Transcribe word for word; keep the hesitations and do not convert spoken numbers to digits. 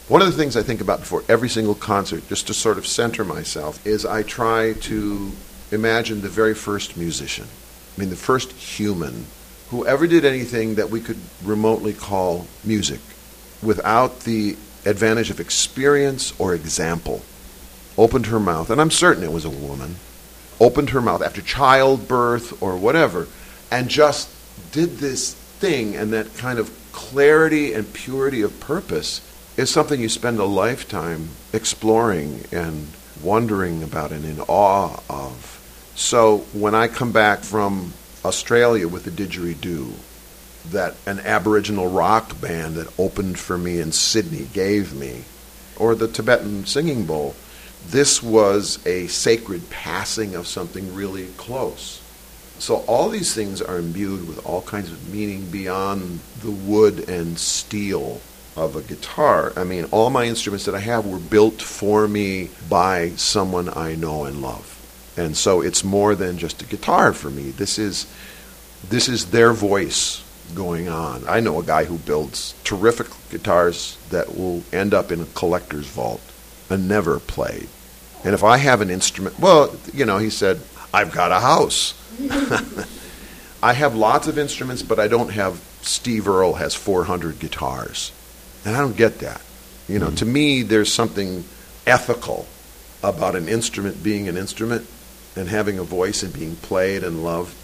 One of the things I think about before every single concert, just to sort of center myself, is I try to imagine the very first musician. I mean, the first human who ever did anything that we could remotely call music without the advantage of experience or example. Opened her mouth, and I'm certain it was a woman, opened her mouth after childbirth or whatever, and just did this thing, and that kind of clarity and purity of purpose is something you spend a lifetime exploring and wondering about and in awe of. So when I come back from Australia with the didgeridoo, that an Aboriginal rock band that opened for me in Sydney gave me, or the Tibetan singing bowl, this was a sacred passing of something really close. So all these things are imbued with all kinds of meaning beyond the wood and steel of a guitar. I mean, all my instruments that I have were built for me by someone I know and love. And so it's more than just a guitar for me. This is this is their voice going on. I know a guy who builds terrific guitars that will end up in a collector's vault and never played. And if I have an instrument, well, you know, he said, I've got a house. I have lots of instruments, but I don't have, Steve Earle has four hundred guitars. And I don't get that. You know, mm-hmm. To me, there's something ethical about an instrument being an instrument and having a voice and being played and loved.